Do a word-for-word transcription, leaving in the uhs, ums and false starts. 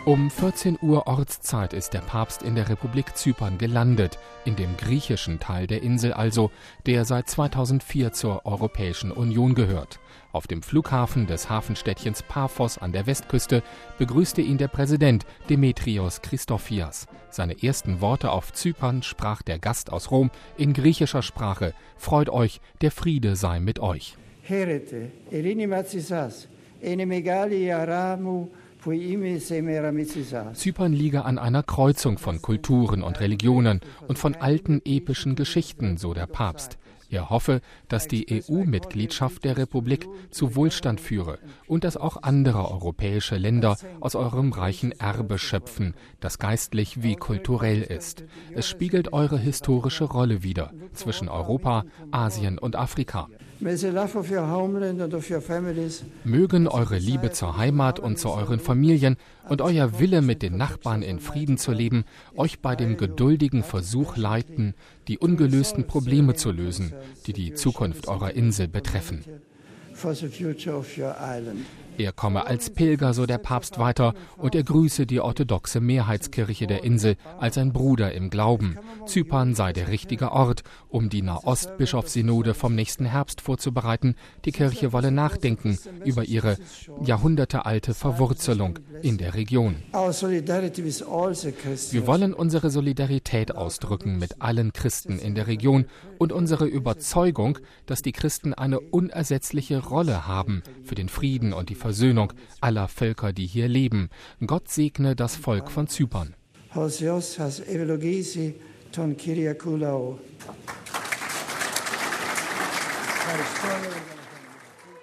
Um vierzehn Uhr Ortszeit ist der Papst in der Republik Zypern gelandet, in dem griechischen Teil der Insel also, der seit zweitausendvier zur Europäischen Union gehört. Auf dem Flughafen des Hafenstädtchens Paphos an der Westküste begrüßte ihn der Präsident Demetrios Christofias. Seine ersten Worte auf Zypern sprach der Gast aus Rom in griechischer Sprache: Freut euch, der Friede sei mit euch. Χαίρετε, ειρήνη μαζί σας. Είναι μεγάλη η χαρά μου που είμαι σήμερα μαζί σας. Zypern liege an einer Kreuzung von Kulturen und Religionen und von alten epischen Geschichten, so der Papst. Er hoffe, dass die E U-Mitgliedschaft der Republik zu Wohlstand führe und dass auch andere europäische Länder aus eurem reichen Erbe schöpfen, das geistlich wie kulturell ist. Es spiegelt eure historische Rolle wider zwischen Europa, Asien und Afrika. Mögen eure Liebe zur Heimat und zu euren Familien und euer Wille, mit den Nachbarn in Frieden zu leben, euch bei dem geduldigen Versuch leiten, die ungelösten Probleme zu lösen, die die Zukunft eurer Insel betreffen. Er komme als Pilger, so der Papst weiter, und er grüße die orthodoxe Mehrheitskirche der Insel als ein Bruder im Glauben. Zypern sei der richtige Ort, um die Nahost-Bischofssynode vom nächsten Herbst vorzubereiten. Die Kirche wolle nachdenken über ihre jahrhundertealte Verwurzelung in der Region. Wir wollen unsere Solidarität ausdrücken mit allen Christen in der Region und unsere Überzeugung, dass die Christen eine unersetzliche Rolle haben für den Frieden und die Versöhnung aller Völker, die hier leben. Gott segne das Volk von Zypern. Ton Kyriakou.